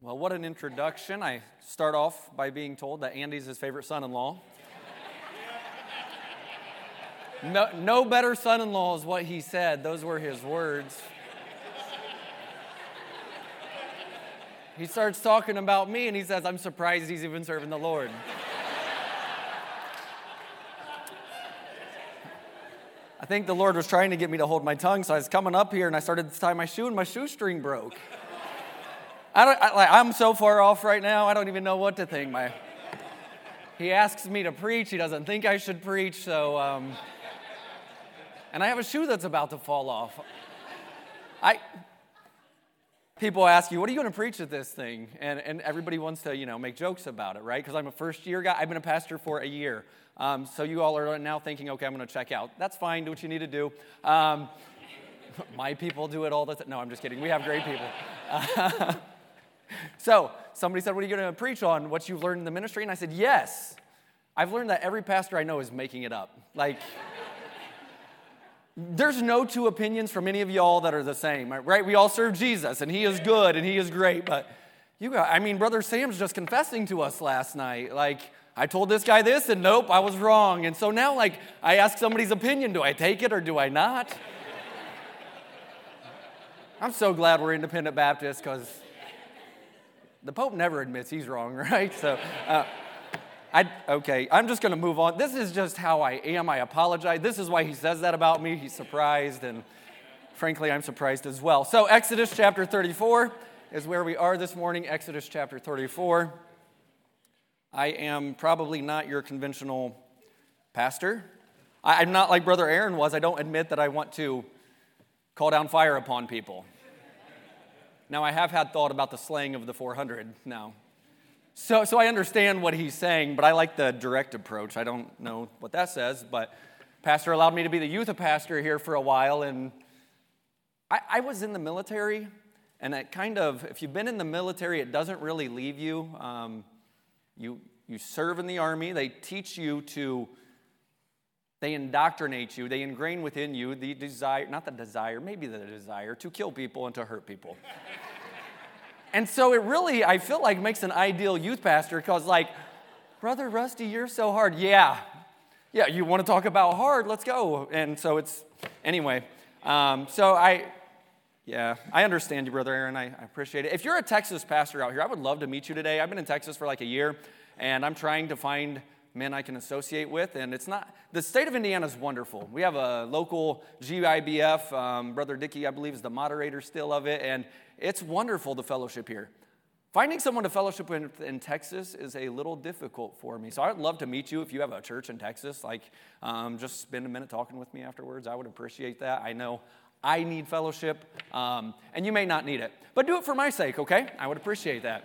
Well, what an introduction. I start off by being told that Andy's his favorite son-in-law. No better son-in-law is what he said. Those were his words. He starts talking about me, and he says, I'm surprised he's even serving the Lord. I think the Lord was trying to get me to hold my tongue, so I was coming up here, and I started to tie my shoe, and my shoestring broke. I'm so far off right now, I don't even know what to think. He asks me to preach. He doesn't think I should preach, so... And I have a shoe that's about to fall off. People ask you, what are you going to preach at this thing? And everybody wants to, make jokes about it, right? Because I'm a first-year guy. I've been a pastor for a year. So you all are now thinking, okay, I'm going to check out. That's fine. Do what you need to do. My people do it all the time. No, I'm just kidding. We have great people. So somebody said, what are you going to preach on? What you've learned in the ministry? And I said, yes. I've learned that every pastor I know is making it up. There's no two opinions from any of y'all that are the same, right? We all serve Jesus, and he is good, and he is great. But Brother Sam's just confessing to us last night. I told this guy this, and nope, I was wrong. And so now, I ask somebody's opinion. Do I take it or do I not? I'm so glad we're independent Baptists because the Pope never admits he's wrong, right? So, I'm just going to move on. This is just how I am. I apologize. This is why he says that about me. He's surprised, and frankly, I'm surprised as well. So Exodus chapter 34 is where we are this morning. Exodus chapter 34. I am probably not your conventional pastor. I'm not like Brother Aaron was. I don't admit that I want to call down fire upon people. Now, I have had thought about the slaying of the 400 now. So I understand what he's saying, but I like the direct approach. I don't know what that says, but Pastor allowed me to be the youth pastor here for a while, and I was in the military, and it kind of, if you've been in the military, it doesn't really leave you. You serve in the Army. They teach you they indoctrinate you. They ingrain within you the desire to kill people and to hurt people. And so it really, I feel like, makes an ideal youth pastor because, Brother Rusty, you're so hard. Yeah, you want to talk about hard? Let's go. And so anyway. I understand you, Brother Aaron. I appreciate it. If you're a Texas pastor out here, I would love to meet you today. I've been in Texas for a year, and I'm trying to find men I can associate with, and the state of Indiana is wonderful. We have a local GIBF, Brother Dickey, I believe, is the moderator still of it, and it's wonderful, the fellowship here. Finding someone to fellowship with in Texas is a little difficult for me, so I'd love to meet you if you have a church in Texas, just spend a minute talking with me afterwards. I would appreciate that. I know I need fellowship, and you may not need it, but do it for my sake, okay? I would appreciate that.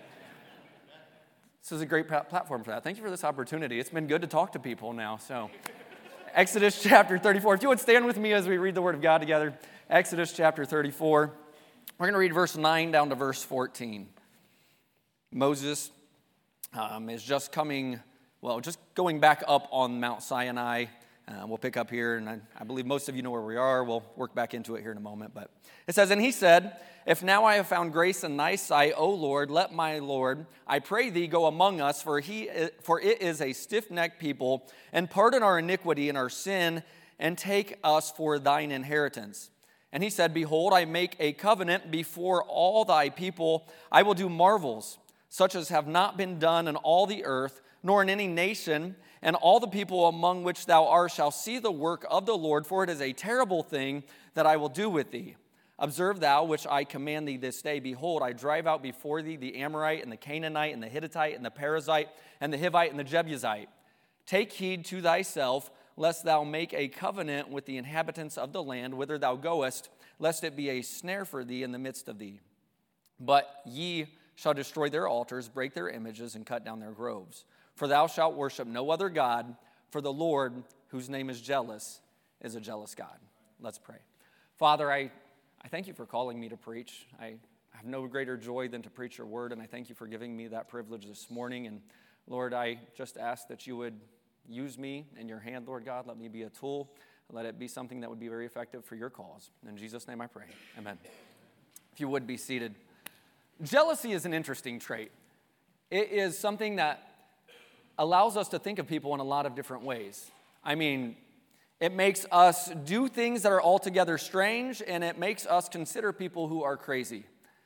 This is a great platform for that. Thank you for this opportunity. It's been good to talk to people now. So, Exodus chapter 34. If you would stand with me as we read the Word of God together. Exodus chapter 34. We're going to read verse 9 down to verse 14. Moses is just going back up on Mount Sinai. We'll pick up here, and I believe most of you know where we are. We'll work back into it here in a moment. But it says, and he said, if now I have found grace in thy sight, O Lord, let my Lord, I pray thee, go among us, for it is a stiff-necked people, and pardon our iniquity and our sin, and take us for thine inheritance. And he said, behold, I make a covenant before all thy people. I will do marvels, such as have not been done in all the earth, nor in any nation, and all the people among which thou art shall see the work of the Lord, for it is a terrible thing that I will do with thee. Observe thou, which I command thee this day. Behold, I drive out before thee the Amorite, and the Canaanite, and the Hittite, and the Perizzite, and the Hivite, and the Jebusite. Take heed to thyself, lest thou make a covenant with the inhabitants of the land whither thou goest, lest it be a snare for thee in the midst of thee. But ye shall destroy their altars, break their images, and cut down their groves. For thou shalt worship no other God, for the Lord, whose name is jealous, is a jealous God. Let's pray. Father, I thank you for calling me to preach. I have no greater joy than to preach your word, and I thank you for giving me that privilege this morning. And Lord, I just ask that you would use me in your hand, Lord God. Let me be a tool. Let it be something that would be very effective for your cause. In Jesus' name I pray. Amen. If you would be seated. Jealousy is an interesting trait. It is something that allows us to think of people in a lot of different ways. I mean, it makes us do things that are altogether strange, and it makes us consider people who are crazy.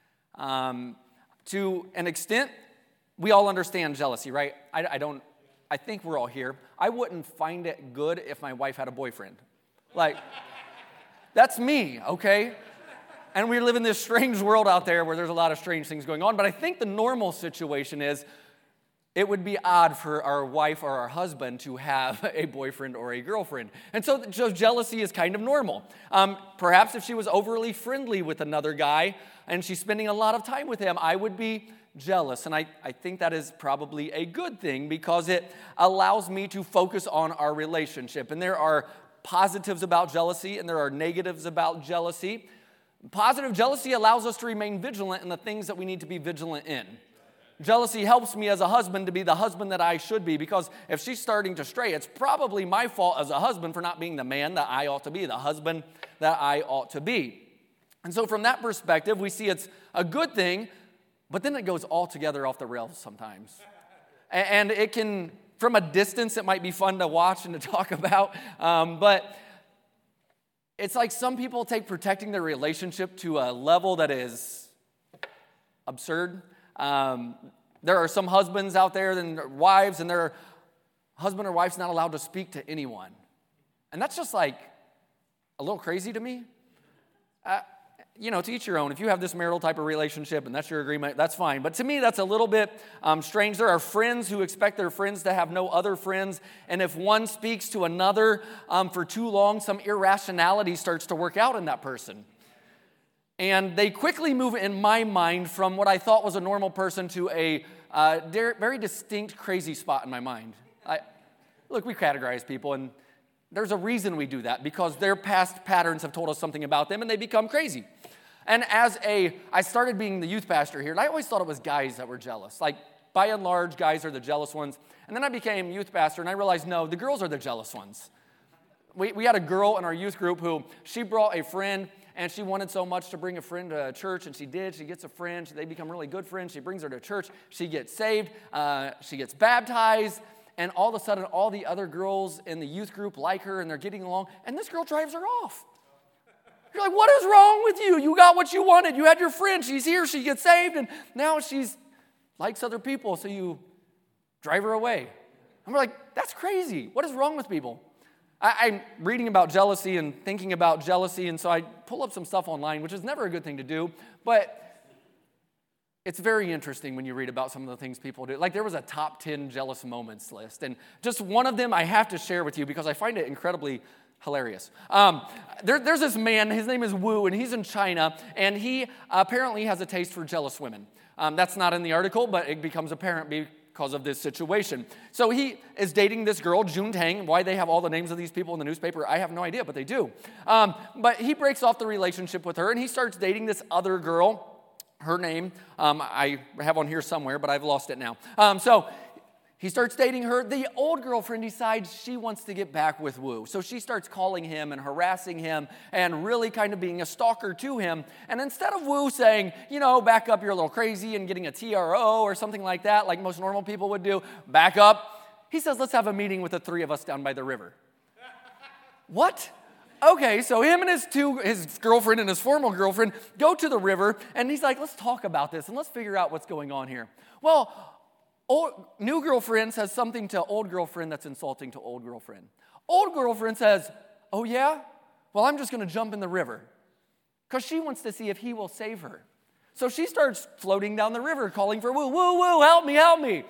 To an extent, we all understand jealousy, right? I think we're all here. I wouldn't find it good if my wife had a boyfriend. Like, that's me, okay? And we live in this strange world out there where there's a lot of strange things going on. But I think the normal situation is it would be odd for our wife or our husband to have a boyfriend or a girlfriend. And so jealousy is kind of normal. Perhaps if she was overly friendly with another guy and she's spending a lot of time with him, I would be jealous. And I think that is probably a good thing because it allows me to focus on our relationship. And there are positives about jealousy and there are negatives about jealousy. Positive jealousy allows us to remain vigilant in the things that we need to be vigilant in. Jealousy helps me as a husband to be the husband that I should be, because if she's starting to stray, it's probably my fault as a husband for not being the man that I ought to be, the husband that I ought to be. And so from that perspective, we see it's a good thing, but then it goes altogether off the rails sometimes. And it can, from a distance, it might be fun to watch and to talk about, but it's like some people take protecting their relationship to a level that is absurd. There are some husbands out there and wives, and their husband or wife's not allowed to speak to anyone. And that's just like a little crazy to me. To each your own. If you have this marital type of relationship and that's your agreement, that's fine. But to me, that's a little bit strange. There are friends who expect their friends to have no other friends. And if one speaks to another for too long, some irrationality starts to work out in that person. And they quickly move in my mind from what I thought was a normal person to a very distinct crazy spot in my mind. Look, we categorize people, and there's a reason we do that, because their past patterns have told us something about them, and they become crazy. And I started being the youth pastor here, and I always thought it was guys that were jealous. Like, by and large, guys are the jealous ones. And then I became youth pastor, and I realized, no, the girls are the jealous ones. We had a girl in our youth group who, she brought a friend, and she wanted so much to bring a friend to church, and she did. She gets a friend. They become really good friends. She brings her to church. She gets saved. She gets baptized. And all of a sudden, all the other girls in the youth group like her, and they're getting along, and this girl drives her off. You're like, what is wrong with you? You got what you wanted. You had your friend. She's here. She gets saved, and now she's likes other people, so you drive her away. And we're like, that's crazy. What is wrong with people? I'm reading about jealousy and thinking about jealousy, and so I pull up some stuff online, which is never a good thing to do, but it's very interesting when you read about some of the things people do. Like, there was a top 10 jealous moments list, and just one of them I have to share with you because I find it incredibly hilarious. There's this man, his name is Wu, and he's in China, and he apparently has a taste for jealous women. That's not in the article, but it becomes apparent because of this situation. So he is dating this girl, Jun Tang. Why they have all the names of these people in the newspaper, I have no idea, but they do. But he breaks off the relationship with her, and he starts dating this other girl. Her name, I have on here somewhere, but I've lost it now. So he starts dating her. The old girlfriend decides she wants to get back with Wu. So she starts calling him and harassing him and really kind of being a stalker to him. And instead of Wu saying, back up, you're a little crazy, and getting a TRO or something like that, like most normal people would do, back up, he says, let's have a meeting with the three of us down by the river. What? Okay, so him and his girlfriend and his former girlfriend go to the river, and he's like, let's talk about this, and let's figure out what's going on here. Well, new girlfriend says something to old girlfriend that's insulting to old girlfriend. Old girlfriend says, oh yeah? Well, I'm just going to jump in the river, because she wants to see if he will save her. So she starts floating down the river, calling for Wu, Wu, Wu, help me, help me.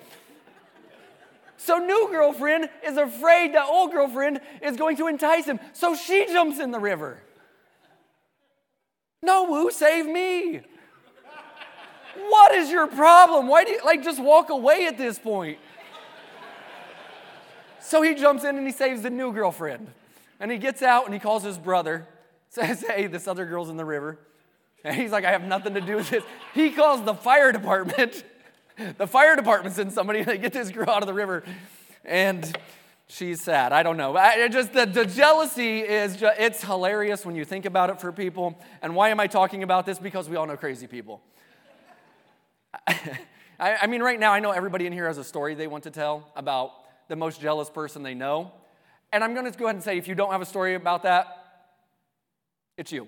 So new girlfriend is afraid that old girlfriend is going to entice him. So she jumps in the river. No, Wu, save me. What is your problem? Why do you, just walk away at this point? So he jumps in and he saves the new girlfriend. And he gets out and he calls his brother, says, hey, this other girl's in the river. And he's like, I have nothing to do with this. He calls the fire department. The fire department sends somebody, they get this girl out of the river, and she's sad. I don't know. The jealousy it's hilarious when you think about it for people. And why am I talking about this? Because we all know crazy people. I mean, right now, I know everybody in here has a story they want to tell about the most jealous person they know. And I'm going to go ahead and say, if you don't have a story about that, it's you.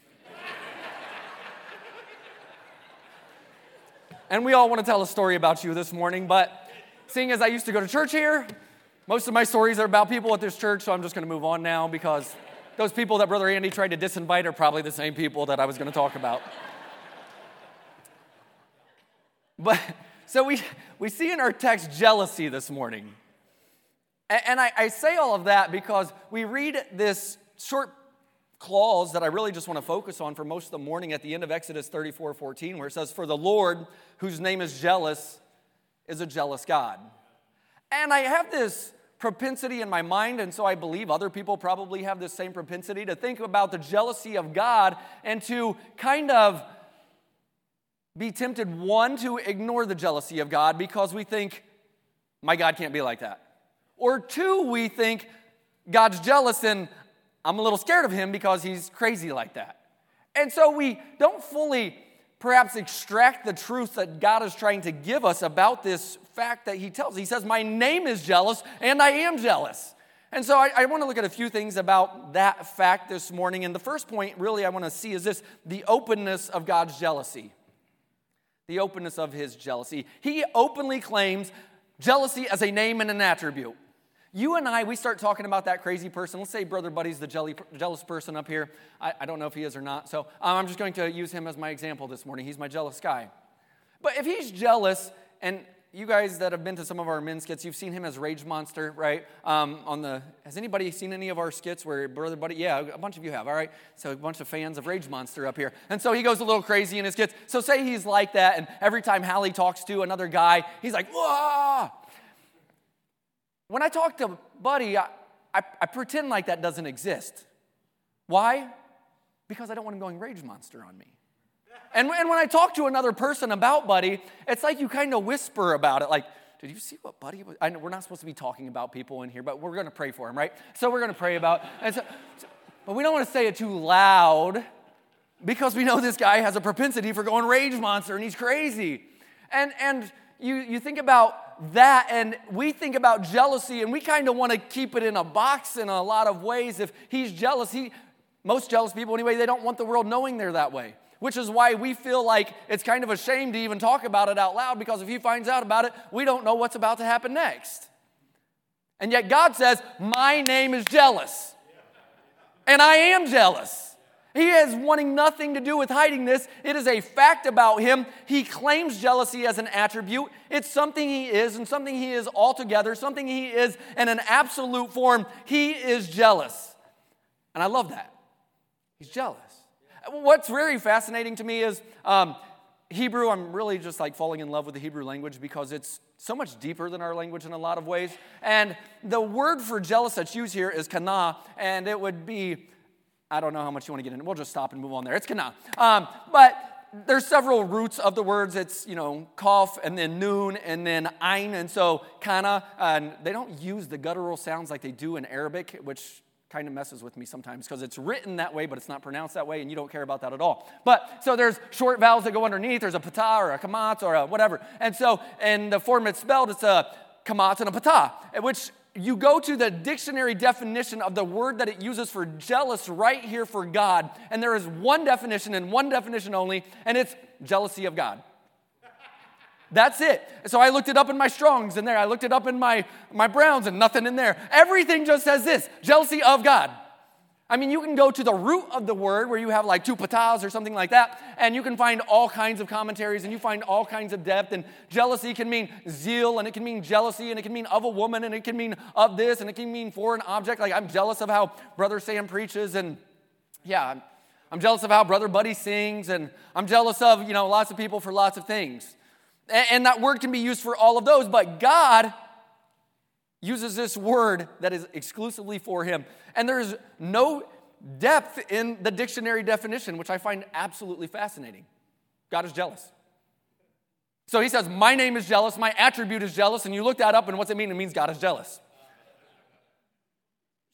And we all want to tell a story about you this morning, but seeing as I used to go to church here, most of my stories are about people at this church, so I'm just going to move on now because those people that Brother Andy tried to disinvite are probably the same people that I was going to talk about. But so we see in our text jealousy this morning. And I say all of that because we read this short clause that I really just want to focus on for most of the morning at the end of Exodus 34:14, where it says, "For the Lord, whose name is jealous, is a jealous God." And I have this propensity in my mind, and so I believe other people probably have this same propensity to think about the jealousy of God and to kind of be tempted, one, to ignore the jealousy of God because we think, my God can't be like that. Or two, we think God's jealous and I'm a little scared of him because he's crazy like that. And so we don't fully perhaps extract the truth that God is trying to give us about this fact that he tells. He says, my name is jealous and I am jealous. And so I want to look at a few things about that fact this morning. And the first point really I want to see is this, the openness of God's jealousy. The openness of his jealousy. He openly claims jealousy as a name and an attribute. You and I, we start talking about that crazy person. Let's say Brother Buddy's the jealous person up here. I don't know if he is or not. So I'm just going to use him as my example this morning. He's my jealous guy. But if he's jealous, and you guys that have been to some of our men's skits, you've seen him as Rage Monster, right? Has anybody seen any of our skits where Brother Buddy? Yeah, a bunch of you have, all right? So a bunch of fans of Rage Monster up here. And so he goes a little crazy in his skits. So say he's like that, and every time Hallie talks to another guy, he's like, whoa! When I talk to Buddy, I pretend like that doesn't exist. Why? Because I don't want him going Rage Monster on me. And when I talk to another person about Buddy, it's like you kind of whisper about it, like, did you see what Buddy was? I know we're not supposed to be talking about people in here, but we're going to pray for him, right? So we're going to pray about it. But we don't want to say it too loud because we know this guy has a propensity for going Rage Monster, and he's crazy. And you think about that, and we think about jealousy, and we kind of want to keep it in a box in a lot of ways. If he's jealous, most jealous people anyway, they don't want the world knowing they're that way, which is why we feel like it's kind of a shame to even talk about it out loud, because if he finds out about it, we don't know what's about to happen next. And yet God says, my name is jealous, and I am jealous. He is wanting nothing to do with hiding this. It is a fact about him. He claims jealousy as an attribute. It's something he is and something he is altogether, something he is in an absolute form. He is jealous. And I love that. He's jealous. What's very fascinating to me is Hebrew. I'm really just like falling in love with the Hebrew language because it's so much deeper than our language in a lot of ways. And the word for jealous that's used here is kana, and it would be, I don't know how much you want to get in. We'll just stop and move on there. It's kana. But there's several roots of the words. It's, kaf and then noon and then ain. And so kana, and they don't use the guttural sounds like they do in Arabic, which kind of messes with me sometimes because it's written that way, but it's not pronounced that way, and you don't care about that at all. But so there's short vowels that go underneath. There's a patah or a kamat or a whatever. And so in the form it's spelled, it's a kamat and a patah, which you go to the dictionary definition of the word that it uses for jealous right here for God, and there is one definition and one definition only, and it's jealousy of God. That's it. So I looked it up in my Strongs in there. I looked it up in my Browns and nothing in there. Everything just says this, jealousy of God. I mean, you can go to the root of the word where you have like two patahs or something like that, and you can find all kinds of commentaries, and you find all kinds of depth, and jealousy can mean zeal, and it can mean jealousy, and it can mean of a woman, and it can mean of this, and it can mean for an object. Like, I'm jealous of how Brother Sam preaches, and yeah, I'm jealous of how Brother Buddy sings, and I'm jealous of, lots of people for lots of things. And that word can be used for all of those, but God uses this word that is exclusively for him. And there's no depth in the dictionary definition, which I find absolutely fascinating. God is jealous. So he says, my name is jealous, my attribute is jealous, and you look that up, and what's it mean? It means God is jealous.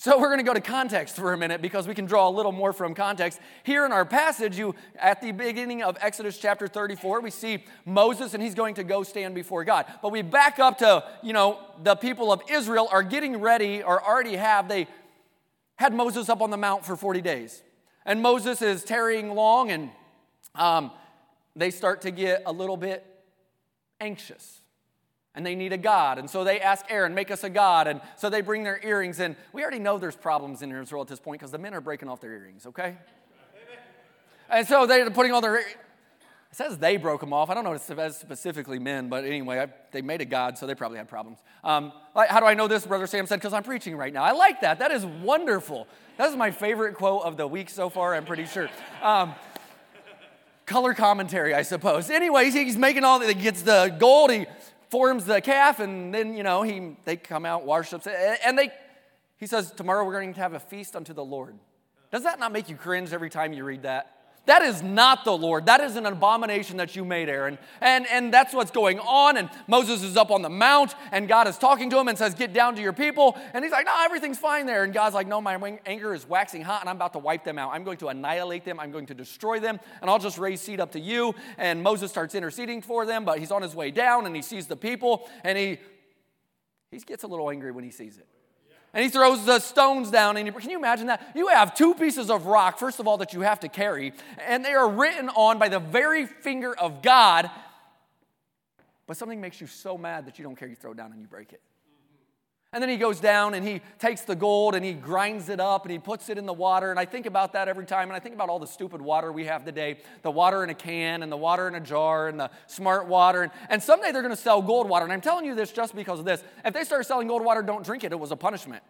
So we're going to go to context for a minute because we can draw a little more from context. Here in our passage, at the beginning of Exodus chapter 34, we see Moses and he's going to go stand before God. But we back up to, the people of Israel are getting ready or already they had Moses up on the mount for 40 days. And Moses is tarrying along and they start to get a little bit anxious. And they need a god. And so they ask Aaron, make us a god. And so they bring their earrings. And we already know there's problems in Israel at this point because the men are breaking off their earrings, okay? And so they're putting all their earrings. It says they broke them off. I don't know if it's specifically men, but anyway, they made a god, so they probably had problems. How do I know this? Brother Sam said, because I'm preaching right now. I like that. That is wonderful. That is my favorite quote of the week so far, I'm pretty sure. Color commentary, I suppose. Anyways, he's making he gets the gold, he forms the calf, and then, they come out, worships it, and he says, tomorrow we're going to have a feast unto the Lord. Does that not make you cringe every time you read that? That is not the Lord. That is an abomination that you made, Aaron. And that's what's going on. And Moses is up on the mount, and God is talking to him and says, get down to your people. And he's like, no, everything's fine there. And God's like, no, my anger is waxing hot, and I'm about to wipe them out. I'm going to annihilate them. I'm going to destroy them, and I'll just raise seed up to you. And Moses starts interceding for them, but he's on his way down, and he sees the people, and he gets a little angry when he sees it. And he throws the stones down. And can you imagine that? You have 2 pieces of rock, first of all, that you have to carry. And they are written on by the very finger of God. But something makes you so mad that you don't care. You throw it down and you break it. And then he goes down and he takes the gold and he grinds it up and he puts it in the water. And I think about that every time. And I think about all the stupid water we have today. The water in a can and the water in a jar and the smart water. And someday they're going to sell gold water. And I'm telling you this just because of this. If they start selling gold water, don't drink it. It was a punishment.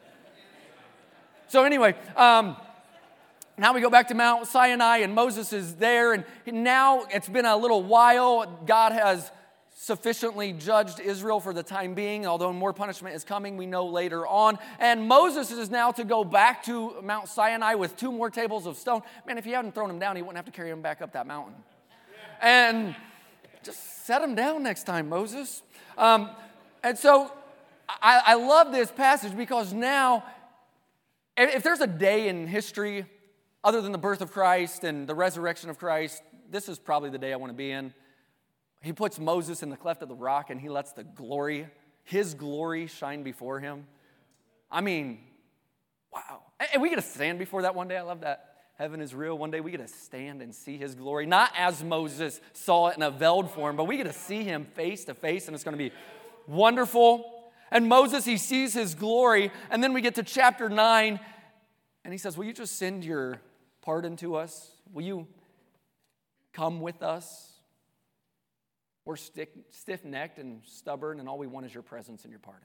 So anyway, now we go back to Mount Sinai and Moses is there. And now it's been a little while. God has sufficiently judged Israel for the time being, although more punishment is coming, we know later on. And Moses is now to go back to Mount Sinai with 2 more tables of stone. Man, if he hadn't thrown them down, he wouldn't have to carry them back up that mountain. And just set them down next time, Moses. And so I love this passage because now, if there's a day in history other than the birth of Christ and the resurrection of Christ, this is probably the day I want to be in. He puts Moses in the cleft of the rock and he lets his glory shine before him. I mean, wow. And we get to stand before that one day. I love that. Heaven is real. One day we get to stand and see his glory. Not as Moses saw it in a veiled form, but we get to see him face to face, and it's going to be wonderful. And Moses, he sees his glory. And then we get to chapter 9 and he says, will you just send your pardon to us? Will you come with us? We're stiff-necked and stubborn, and all we want is your presence and your pardon.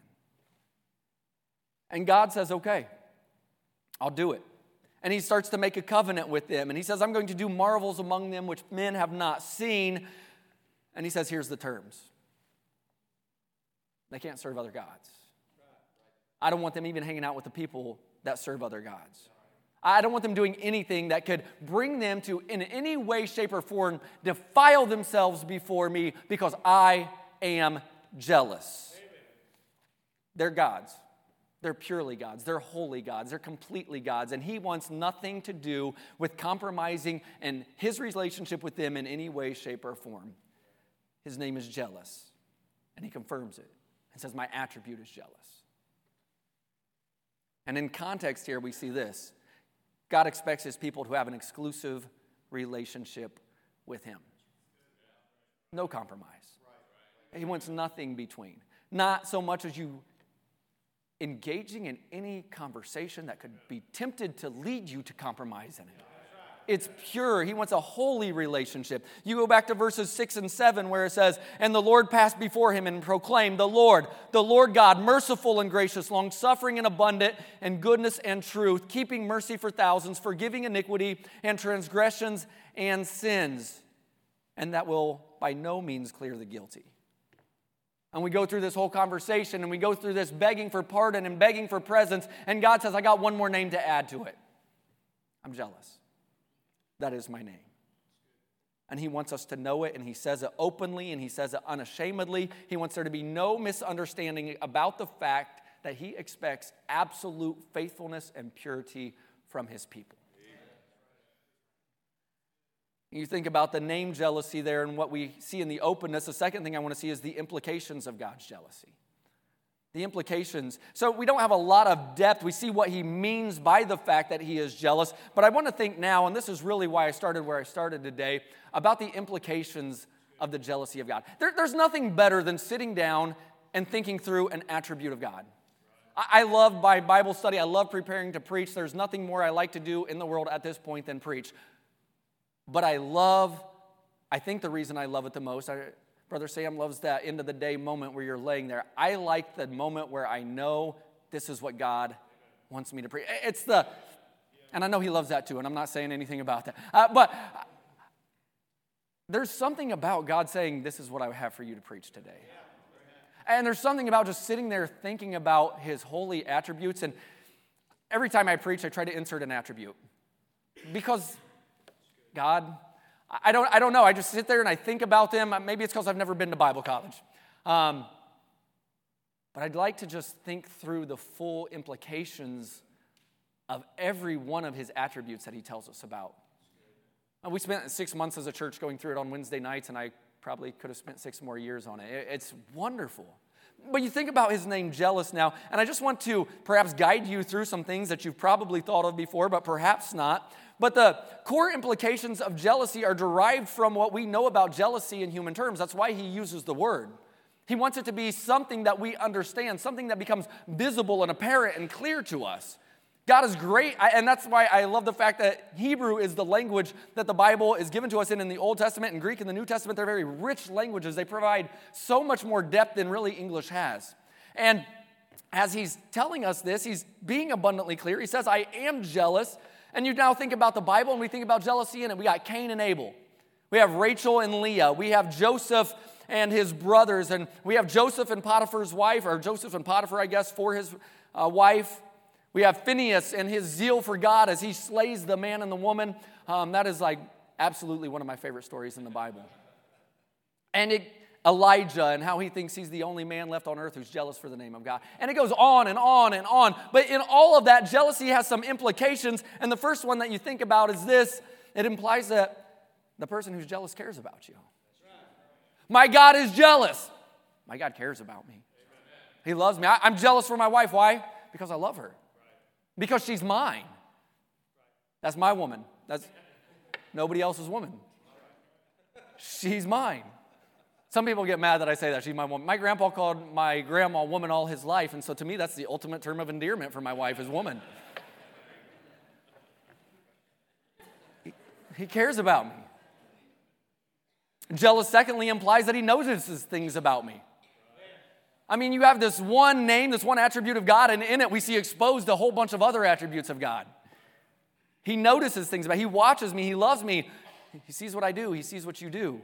And God says, okay, I'll do it. And he starts to make a covenant with them. And he says, I'm going to do marvels among them which men have not seen. And he says, here's the terms. They can't serve other gods. I don't want them even hanging out with the people that serve other gods. I don't want them doing anything that could bring them to, in any way, shape, or form, defile themselves before me because I am jealous. Amen. They're gods. They're purely gods. They're holy gods. They're completely gods. And he wants nothing to do with compromising in his relationship with them in any way, shape, or form. His name is jealous. And he confirms it and says, my attribute is jealous. And in context here, we see this. God expects his people to have an exclusive relationship with him. No compromise. He wants nothing between. Not so much as you engaging in any conversation that could be tempted to lead you to compromise in it. It's pure. He wants a holy relationship. You go back to verses 6 and 7 where it says, and the Lord passed before him and proclaimed, the Lord God, merciful and gracious, long-suffering and abundant in goodness and truth, keeping mercy for thousands, forgiving iniquity and transgressions and sins. And that will by no means clear the guilty. And we go through this whole conversation and we go through this begging for pardon and begging for presence. And God says, I got one more name to add to it. I'm jealous. That is my name. And he wants us to know it, and he says it openly, and he says it unashamedly. He wants there to be no misunderstanding about the fact that he expects absolute faithfulness and purity from his people. You think about the name jealousy there and what we see in the openness. The second thing I want to see is the implications of God's jealousy. The implications. So we don't have a lot of depth. We see what he means by the fact that he is jealous. But I want to think now, and this is really why I started where I started today, about the implications of the jealousy of God. There's nothing better than sitting down and thinking through an attribute of God. I love my Bible study. I love preparing to preach. There's nothing more I like to do in the world at this point than preach. But I think the reason I love it the most, Brother Sam loves that end of the day moment where you're laying there. I like the moment where I know this is what God wants me to preach. And I know he loves that too, and I'm not saying anything about that. But there's something about God saying, this is what I have for you to preach today. And there's something about just sitting there thinking about his holy attributes. And every time I preach, I try to insert an attribute. Because God, I don't know. I just sit there and I think about them. Maybe it's because I've never been to Bible college. But I'd like to just think through the full implications of every one of his attributes that he tells us about. We spent 6 months as a church going through it on Wednesday nights, and I probably could have spent 6 more years on it. It's wonderful. But you think about his name, jealous, now, and I just want to perhaps guide you through some things that you've probably thought of before, but perhaps not. But the core implications of jealousy are derived from what we know about jealousy in human terms. That's why he uses the word. He wants it to be something that we understand, something that becomes visible and apparent and clear to us. God is great, and that's why I love the fact that Hebrew is the language that the Bible is given to us in the Old Testament, and Greek in the New Testament. They're very rich languages. They provide so much more depth than really English has. And as he's telling us this, he's being abundantly clear. He says, I am jealous. And you now think about the Bible, and we think about jealousy in it. We got Cain and Abel. We have Rachel and Leah. We have Joseph and his brothers. And we have Joseph and Potiphar's wife, or Joseph and Potiphar, I guess, for his wife. We have Phineas and his zeal for God as he slays the man and the woman. That is like absolutely one of my favorite stories in the Bible. And Elijah and how he thinks he's the only man left on earth who's jealous for the name of God. And it goes on and on and on. But in all of that, jealousy has some implications. And the first one that you think about is this. It implies that the person who's jealous cares about you. My God is jealous. My God cares about me. He loves me. I'm jealous for my wife. Why? Because I love her. Because she's mine. That's my woman. That's nobody else's woman. She's mine. Some people get mad that I say that. She's my woman. My grandpa called my grandma woman all his life, and so to me, that's the ultimate term of endearment for my wife is woman. He cares about me. Jealous, secondly, implies that he notices things about me. I mean, you have this one name, this one attribute of God, and in it we see exposed a whole bunch of other attributes of God. He notices things about me. He watches me. He loves me. He sees what I do. He sees what you do.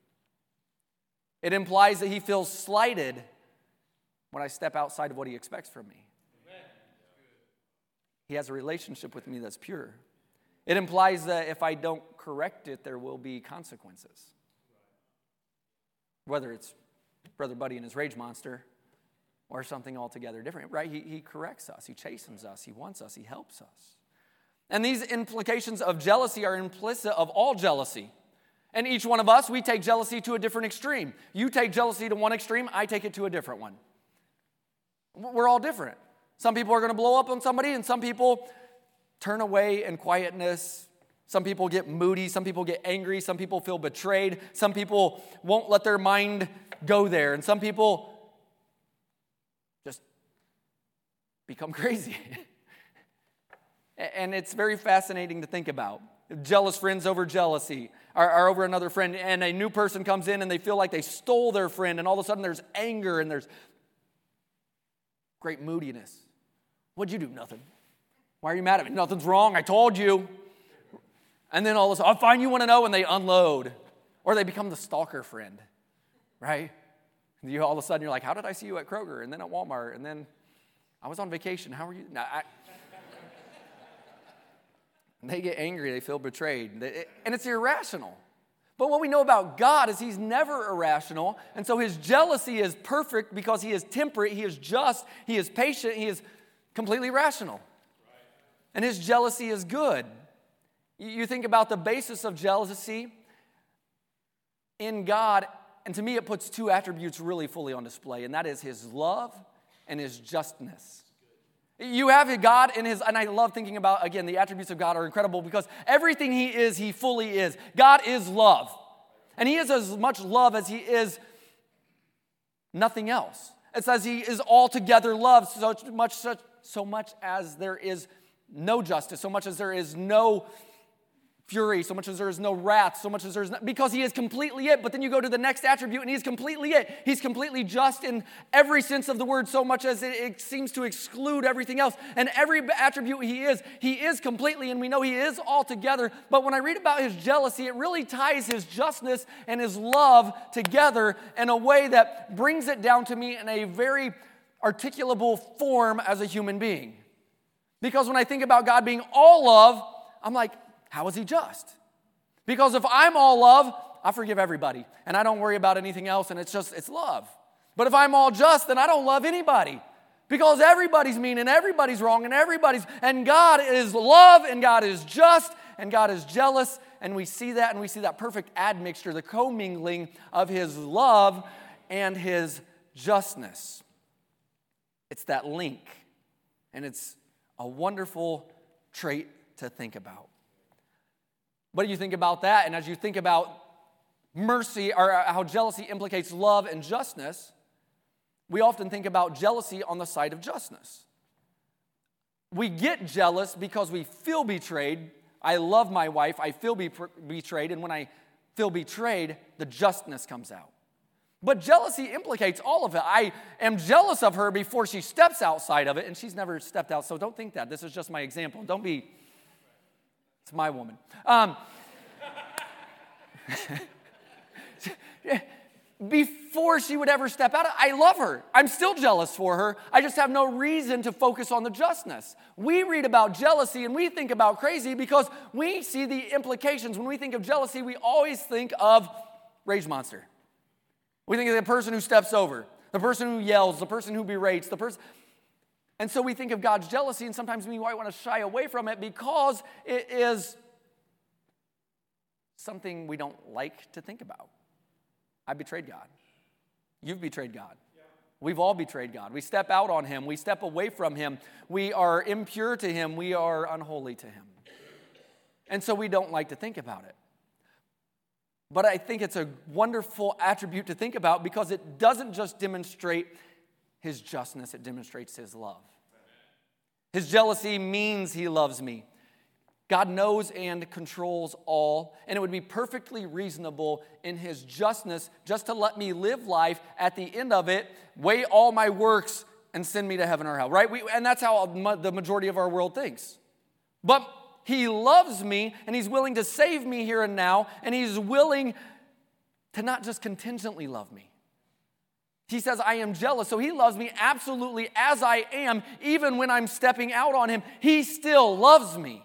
It implies that he feels slighted when I step outside of what he expects from me. He has a relationship with me that's pure. It implies that if I don't correct it, there will be consequences. Whether it's Brother Buddy and his rage monster or something altogether different, right? He corrects us. He chastens us. He wants us. He helps us. And these implications of jealousy are implicit of all jealousy. And each one of us, we take jealousy to a different extreme. You take jealousy to one extreme, I take it to a different one. We're all different. Some people are going to blow up on somebody, and some people turn away in quietness. Some people get moody. Some people get angry. Some people feel betrayed. Some people won't let their mind go there. And some people just become crazy. And it's very fascinating to think about. Jealous friends over jealousy are over another friend, and a new person comes in and they feel like they stole their friend, and all of a sudden there's anger and there's great moodiness. What'd you do? Nothing. Why are you mad at me? Nothing's wrong. I told you. And then all of a sudden, oh, fine, you want to know, and they unload. Or they become the stalker friend, right? And you all of a sudden you're like, how did I see you at Kroger? And then at Walmart, and then I was on vacation. How are you? And they get angry, they feel betrayed. And it's irrational. But what we know about God is he's never irrational, and so his jealousy is perfect because he is temperate, he is just, he is patient, he is completely rational. And his jealousy is good. You think about the basis of jealousy in God, and to me it puts two attributes really fully on display, and that is his love and his justness. You have God in his, and I love thinking about, again, the attributes of God are incredible because everything he is, he fully is. God is love. And he is as much love as he is nothing else. It says he is altogether love, so much as there is no justice, so much as there is no fury, so much as there is no wrath, so much as there is no, because he is completely it. But then you go to the next attribute and he's completely it. He's completely just in every sense of the word, so much as it seems to exclude everything else. And every attribute he is completely, and we know he is altogether. But when I read about his jealousy, it really ties his justness and his love together in a way that brings it down to me in a very articulable form as a human being. Because when I think about God being all love, I'm like, how is he just? Because if I'm all love, I forgive everybody, and I don't worry about anything else, and it's love. But if I'm all just, then I don't love anybody, because everybody's mean, and everybody's wrong, and God is love, and God is just, and God is jealous, and we see that perfect admixture, the commingling of his love and his justness. It's that link, and it's a wonderful trait to think about. What do you think about that? And as you think about mercy, or how jealousy implicates love and justness, we often think about jealousy on the side of justness. We get jealous because we feel betrayed. I love my wife, I feel betrayed, and when I feel betrayed, the justness comes out. But jealousy implicates all of it. I am jealous of her before she steps outside of it, and she's never stepped out, so don't think that. This is just my example. It's my woman. Before she would ever step out, I love her. I'm still jealous for her. I just have no reason to focus on the justness. We read about jealousy and we think about crazy because we see the implications. When we think of jealousy, we always think of rage monster. We think of the person who steps over, the person who yells, the person who berates, the person. And so we think of God's jealousy, and sometimes we might want to shy away from it because it is something we don't like to think about. I betrayed God. You've betrayed God. Yeah. We've all betrayed God. We step out on him. We step away from him. We are impure to him. We are unholy to him. And so we don't like to think about it. But I think it's a wonderful attribute to think about because it doesn't just demonstrate his justness, it demonstrates his love. His jealousy means he loves me. God knows and controls all, and it would be perfectly reasonable in his justness just to let me live life at the end of it, weigh all my works, and send me to heaven or hell, right? And that's how the majority of our world thinks. But he loves me, and he's willing to save me here and now, and he's willing to not just contingently love me. He says, I am jealous, so he loves me absolutely as I am, even when I'm stepping out on him. He still loves me.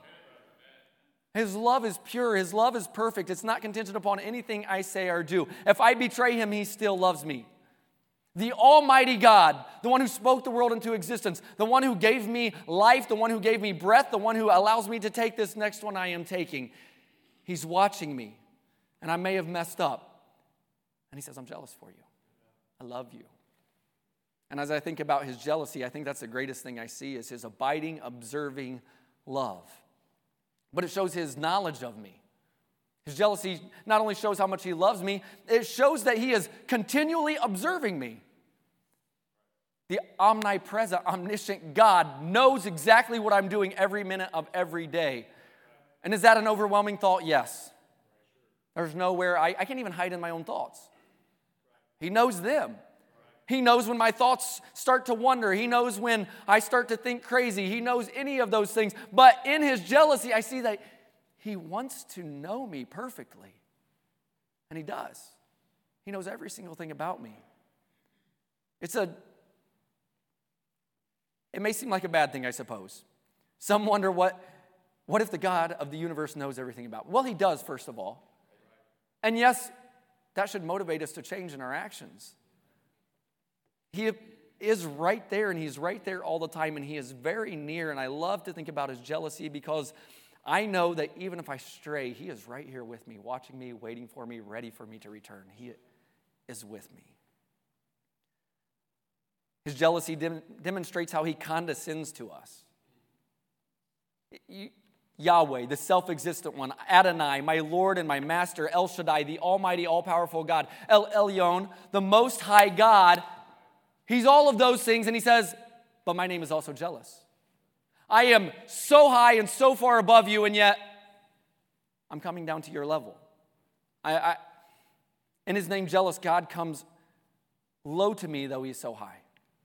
His love is pure. His love is perfect. It's not contingent upon anything I say or do. If I betray him, he still loves me. The Almighty God, the one who spoke the world into existence, the one who gave me life, the one who gave me breath, the one who allows me to take this next one I am taking. He's watching me, and I may have messed up. And he says, I'm jealous for you. I love you. And as I think about his jealousy, I think that's the greatest thing I see is his abiding, observing love. But it shows his knowledge of me. His jealousy not only shows how much he loves me, it shows that he is continually observing me. The omnipresent, omniscient God knows exactly what I'm doing every minute of every day. And is that an overwhelming thought? Yes. There's nowhere, I can't even hide in my own thoughts. He knows them. He knows when my thoughts start to wander. He knows when I start to think crazy. He knows any of those things. But in his jealousy, I see that he wants to know me perfectly. And he does. He knows every single thing about me. It may seem like a bad thing, I suppose. Some wonder what if the God of the universe knows everything about me? Well, he does, first of all. And yes, that should motivate us to change in our actions. He is right there, and he's right there all the time, and he is very near. And I love to think about his jealousy because I know that even if I stray, he is right here with me, watching me, waiting for me, ready for me to return. He is with me. His jealousy demonstrates how he condescends to us. Yahweh, the self-existent one, Adonai, my Lord and my Master, El Shaddai, the almighty, all-powerful God, El Elyon, the Most High God. He's all of those things, and he says, but my name is also jealous. I am so high and so far above you, and yet I'm coming down to your level. In his name, jealous, God comes low to me, though he's so high.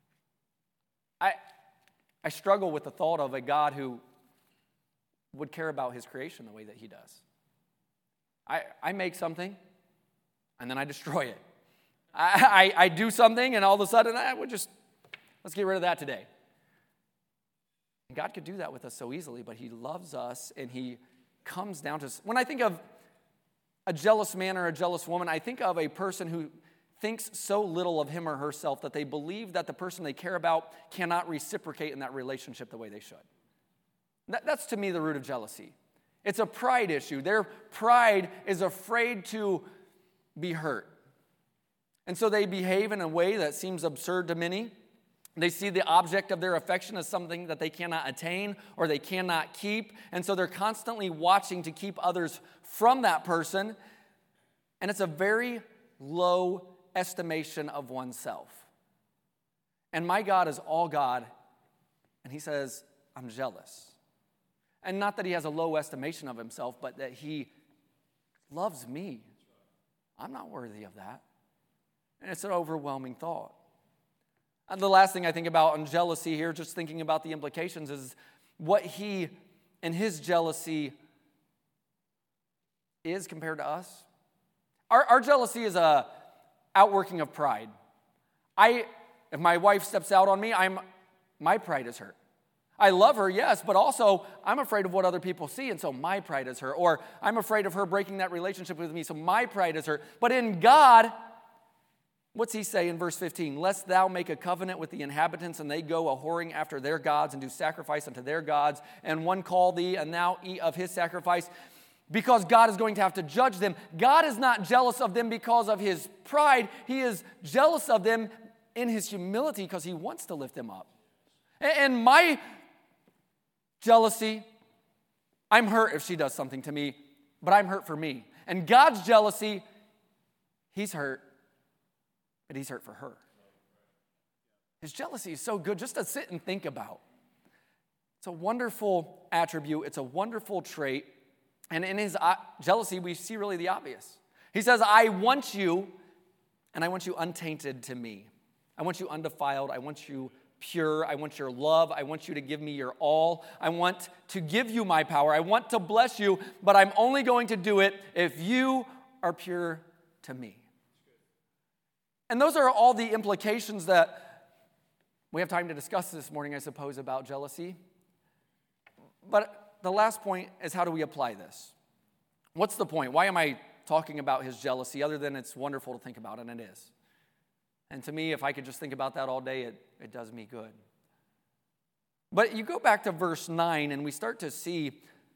I struggle with the thought of a God who would care about his creation the way that he does. I make something, and then I destroy it. I do something, and all of a sudden, let's get rid of that today. And God could do that with us so easily, but he loves us, and he comes down to us. When I think of a jealous man or a jealous woman, I think of a person who thinks so little of him or herself that they believe that the person they care about cannot reciprocate in that relationship the way they should. That's to me the root of jealousy. It's a pride issue. Their pride is afraid to be hurt. And so they behave in a way that seems absurd to many. They see the object of their affection as something that they cannot attain or they cannot keep. And so they're constantly watching to keep others from that person. And it's a very low estimation of oneself. And my God is all God. And he says, I'm jealous. And not that he has a low estimation of himself, but that he loves me. I'm not worthy of that. And it's an overwhelming thought. And the last thing I think about on jealousy here, just thinking about the implications, is what he and his jealousy is compared to us. Our jealousy is a outworking of pride. If my wife steps out on me, my pride is hurt. I love her, yes, but also I'm afraid of what other people see, and so my pride is hurt. Or I'm afraid of her breaking that relationship with me, so my pride is hurt. But in God, what's he say in verse 15? Lest thou make a covenant with the inhabitants, and they go a-whoring after their gods, and do sacrifice unto their gods, and one call thee, and thou eat of his sacrifice, because God is going to have to judge them. God is not jealous of them because of his pride. He is jealous of them in his humility because he wants to lift them up. And my jealousy, I'm hurt if she does something to me, but I'm hurt for me. And God's jealousy, he's hurt, but he's hurt for her. His jealousy is so good just to sit and think about. It's a wonderful attribute. It's a wonderful trait. And in his jealousy, we see really the obvious. He says, I want you, and I want you untainted to me. I want you undefiled. I want you pure. I want your love. I want you to give me your all. I want to give you my power. I want to bless you, but I'm only going to do it if you are pure to me. And those are all the implications that we have time to discuss this morning, I suppose, about jealousy. But the last point is, how do we apply this? What's the point? Why am I talking about his jealousy other than it's wonderful to think about, and it is. And to me, if I could just think about that all day, it does me good. But you go back to verse 9, and we start to see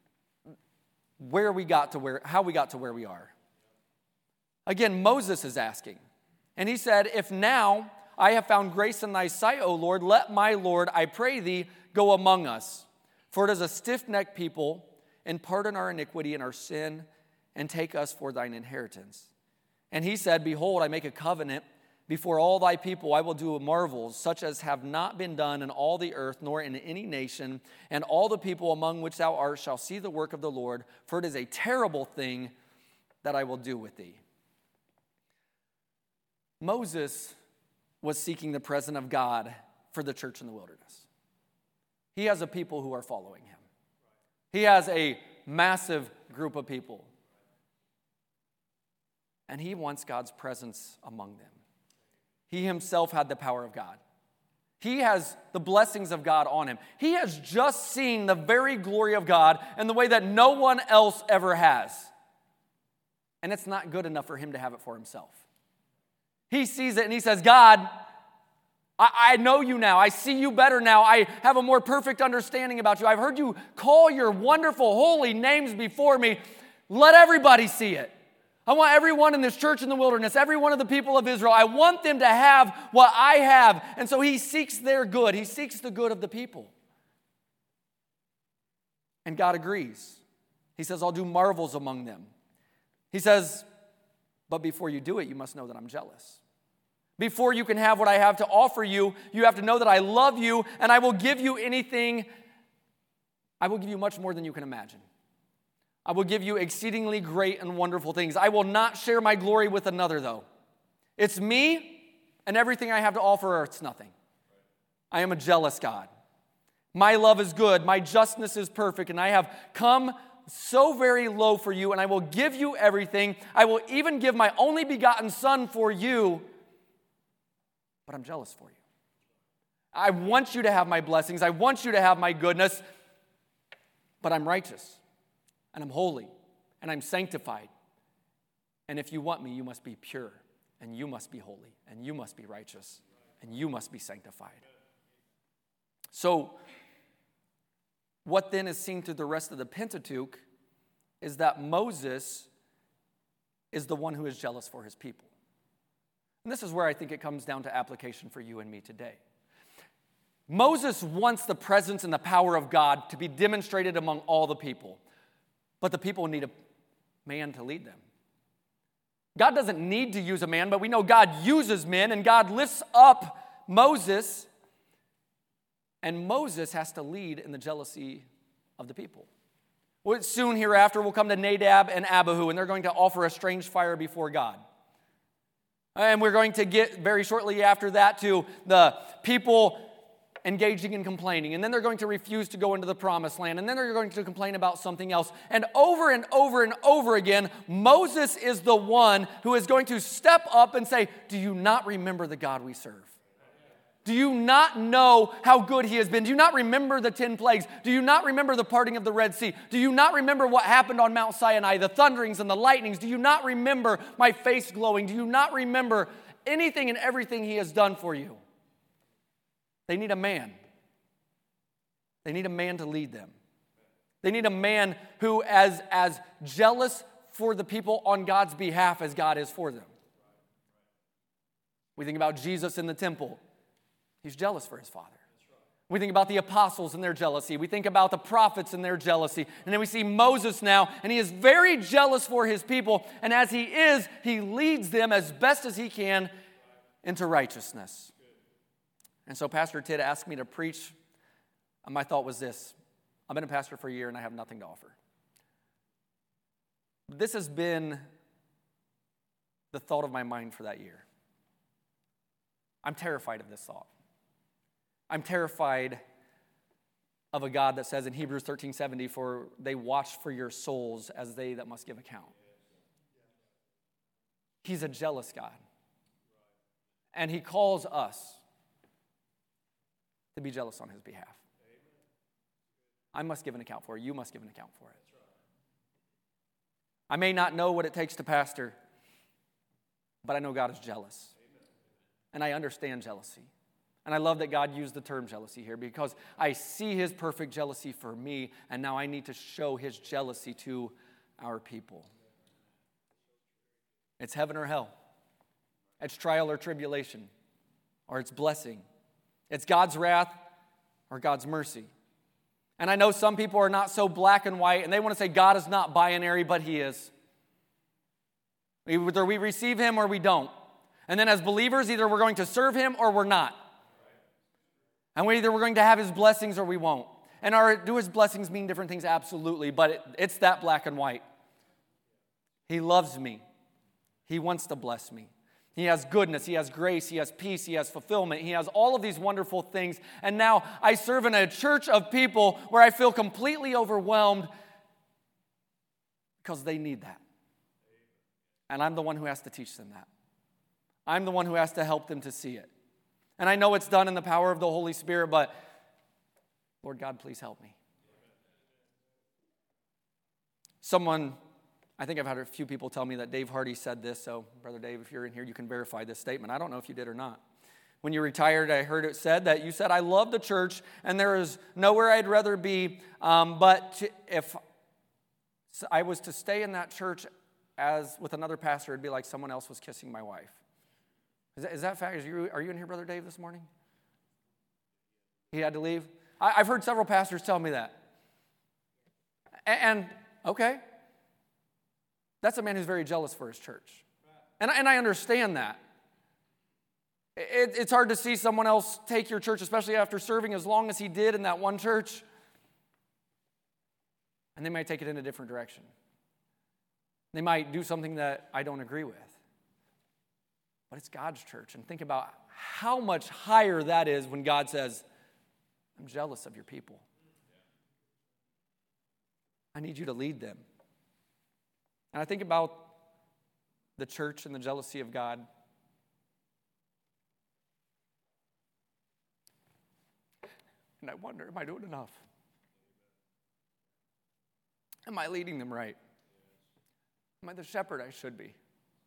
how we got to where we are. Again, Moses is asking. And he said, if now I have found grace in thy sight, O Lord, let my Lord, I pray thee, go among us. For it is a stiff-necked people, and pardon our iniquity and our sin, and take us for thine inheritance. And he said, behold, I make a covenant before all thy people. I will do marvels, such as have not been done in all the earth, nor in any nation. And all the people among which thou art shall see the work of the Lord, for it is a terrible thing that I will do with thee. Moses was seeking the presence of God for the church in the wilderness. He has a people who are following him. He has a massive group of people. And he wants God's presence among them. He himself had the power of God. He has the blessings of God on him. He has just seen the very glory of God in the way that no one else ever has. and it's not good enough for him to have it for himself. He sees it and he says, God, I know you now. I see you better now. I have a more perfect understanding about you. I've heard you call your wonderful, holy names before me. Let everybody see it. I want everyone in this church in the wilderness, every one of the people of Israel, I want them to have what I have. And so he seeks their good. He seeks the good of the people. And God agrees. He says, I'll do marvels among them. He says, but before you do it, you must know that I'm jealous. Before you can have what I have to offer you, you have to know that I love you and I will give you anything. I will give you much more than you can imagine. I will give you exceedingly great and wonderful things. I will not share my glory with another, though. It's me and everything I have to offer, or it's nothing. I am a jealous God. My love is good. My justness is perfect. And I have come so very low for you, and I will give you everything. I will even give my only begotten Son for you. But I'm jealous for you. I want you to have my blessings. I want you to have my goodness. But I'm righteous. And I'm holy. And I'm sanctified. And if you want me, you must be pure. And you must be holy. And you must be righteous. And you must be sanctified. So, what then is seen through the rest of the Pentateuch is that Moses is the one who is jealous for his people. And this is where I think it comes down to application for you and me today. Moses wants the presence and the power of God to be demonstrated among all the people. But the people need a man to lead them. God doesn't need to use a man, but we know God uses men, and God lifts up Moses, and Moses has to lead in the jealousy of the people. Well, soon hereafter, we'll come to Nadab and Abihu, and they're going to offer a strange fire before God. And we're going to get very shortly after that to the people engaging in complaining. And then they're going to refuse to go into the promised land. And then they're going to complain about something else. And over and over again, Moses is the one who is going to step up and say, do you not remember the God we serve? Do you not know how good he has been? Do you not remember the 10 plagues? Do you not remember the parting of the Red Sea? Do you not remember what happened on Mount Sinai, the thunderings and the lightnings? Do you not remember my face glowing? Do you not remember anything and everything he has done for you? They need a man. They need a man to lead them. They need a man who is as jealous for the people on God's behalf as God is for them. We think about Jesus in the temple. He's jealous for his Father. We think about the apostles and their jealousy. We think about the prophets and their jealousy. And then we see Moses now, and he is very jealous for his people. And as he is, he leads them as best as he can into righteousness. And so Pastor Tidd asked me to preach. And my thought was this. I've been a pastor for a year, and I have nothing to offer. This has been the thought of my mind for that year. I'm terrified of this thought. I'm terrified of a God that says in Hebrews 13:70, for they watch for your souls as they that must give account. He's a jealous God. And he calls us to be jealous on his behalf. I must give an account for it. You must give an account for it. I may not know what it takes to pastor, but I know God is jealous. And I understand jealousy. And I love that God used the term jealousy here because I see his perfect jealousy for me, and now I need to show his jealousy to our people. It's heaven or hell. It's trial or tribulation, or it's blessing. It's God's wrath or God's mercy. And I know some people are not so black and white, and they want to say God is not binary, but he is. Either we receive him or we don't. And then as believers, either we're going to serve him or we're not. And either we're going to have his blessings or we won't. And do his blessings mean different things? Absolutely. But it's that black and white. He loves me. He wants to bless me. He has goodness. He has grace. He has peace. He has fulfillment. He has all of these wonderful things. And now I serve in a church of people where I feel completely overwhelmed because they need that. And I'm the one who has to teach them that. I'm the one who has to help them to see it. And I know it's done in the power of the Holy Spirit, but Lord God, please help me. Someone I think I've had a few people tell me that Dave Hardy said this, so Brother Dave, if you're in here, you can verify this statement. I don't know if you did or not. When you retired, I heard it said that you said, I love the church, and there is nowhere I'd rather be, if I was to stay in that church as with another pastor, it'd be like someone else was kissing my wife. Is that fact? Are you in here, Brother Dave, this morning? He had to leave? I've heard several pastors tell me that. And okay. That's a man who's very jealous for his church. And I understand that. It's hard to see someone else take your church, especially after serving as long as he did in that one church. And they might take it in a different direction. They might do something that I don't agree with. But it's God's church. And think about how much higher that is when God says, I'm jealous of your people. I need you to lead them. And I think about the church and the jealousy of God. And I wonder, am I doing enough? Am I leading them right? Am I the shepherd I should be?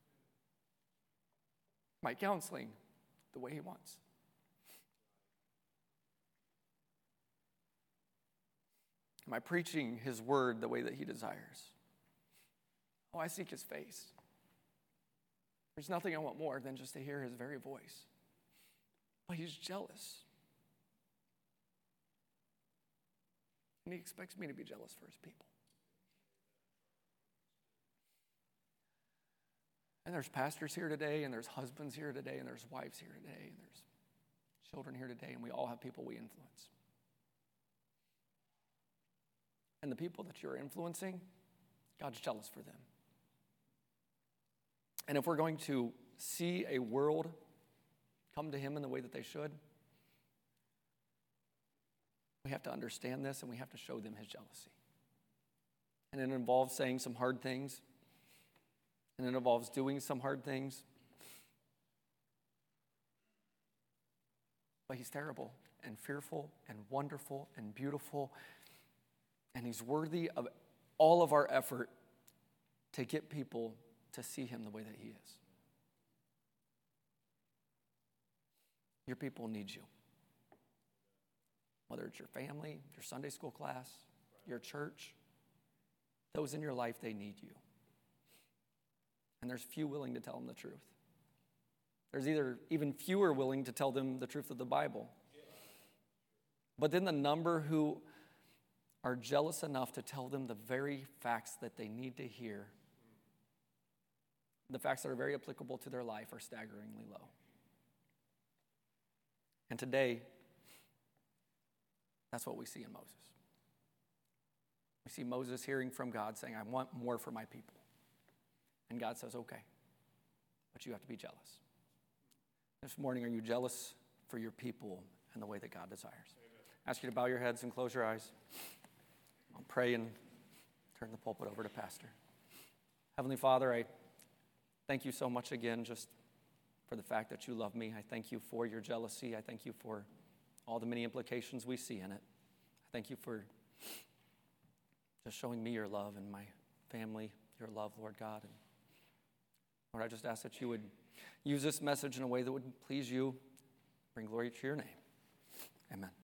Am I counseling the way he wants? Am I preaching his word the way that he desires? Oh, I seek his face. There's nothing I want more than just to hear his very voice. But he's jealous. And he expects me to be jealous for his people. And there's pastors here today, and there's husbands here today, and there's wives here today, and there's children here today, and we all have people we influence. And the people that you're influencing, God's jealous for them. And if we're going to see a world come to him in the way that they should, we have to understand this, and we have to show them his jealousy. And it involves saying some hard things, and it involves doing some hard things. But he's terrible and fearful and wonderful and beautiful, and he's worthy of all of our effort to get people to see him the way that he is. Your people need you. Whether it's your family, your Sunday school class, your church, those in your life, they need you. And there's few willing to tell them the truth. There's even fewer willing to tell them the truth of the Bible. But then the number who are jealous enough to tell them the very facts that they need to hear, the facts that are very applicable to their life, are staggeringly low. And today, that's what we see in Moses. We see Moses hearing from God saying, I want more for my people. And God says, okay, but you have to be jealous. This morning, are you jealous for your people and the way that God desires? I ask you to bow your heads and close your eyes. I'll pray and turn the pulpit over to Pastor. Heavenly Father, I thank you so much again just for the fact that you love me. I thank you for your jealousy. I thank you for all the many implications we see in it. I thank you for just showing me your love and my family your love, Lord God. And Lord, I just ask that you would use this message in a way that would please you, bring glory to your name. Amen.